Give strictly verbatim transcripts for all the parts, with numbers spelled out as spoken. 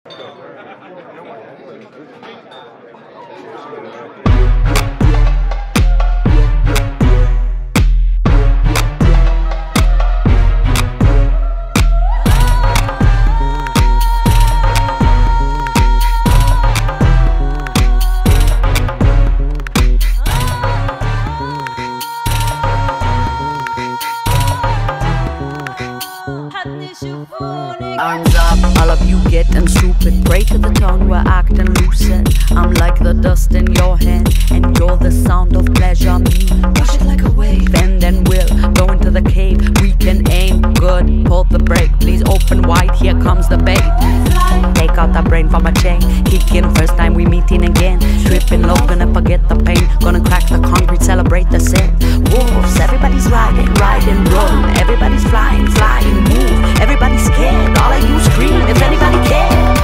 Arms up, all of you getting stupid. Pray to the tone, we're acting lucid. I'm like the dust in your hand, and you're the sound of pleasure. Me, push it like a wave, and then we'll go into the cave. We can aim good, pull the brake. Please open wide, here comes the bait. Take out the brain from a chain, kick in first time we meeting again. Tripping low, gonna forget the pain. Gonna crack the concrete, celebrate the sin. Wolves, everybody's riding, riding, run. Everybody's flying, flying, move. Everybody's scared, all of you scream if anybody cares.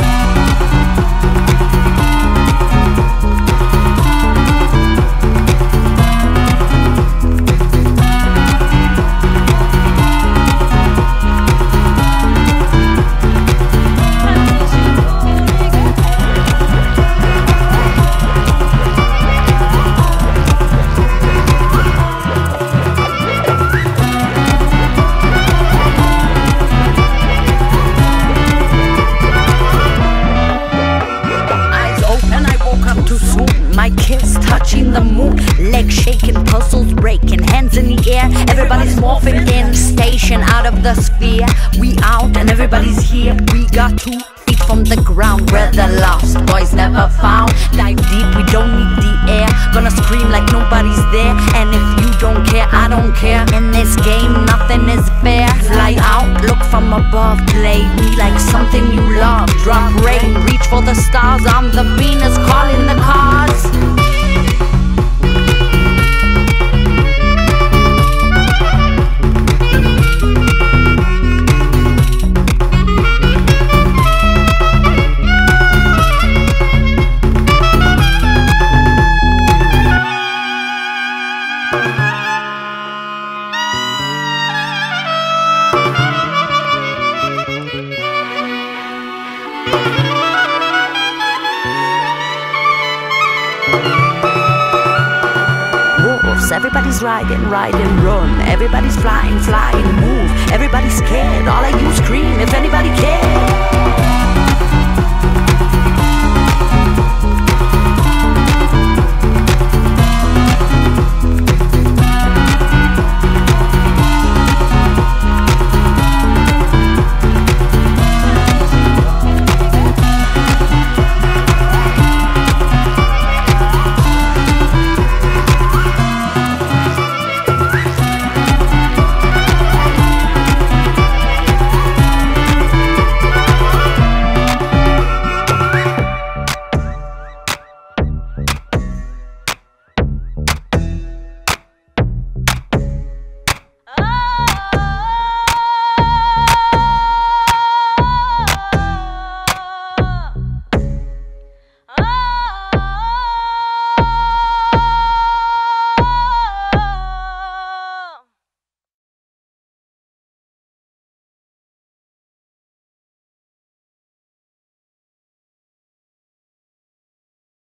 My kiss touching the moon, legs shaking, puzzles breaking, hands in the air. Everybody's morphing in, station out of the sphere. We out and everybody's here. We got two feet from the ground, where the lost boys never found. Dive deep, we don't need the air. Gonna scream like nobody's there. And if you don't care, I don't care. In this game, nothing is fair. Fly out, look from above, play me like something you love. Drop rain, reach for the stars. I'm the Venus calling the cars. Everybody's riding, riding, run. Everybody's flying, flying, move. Everybody's scared, all of you scream if anybody cares.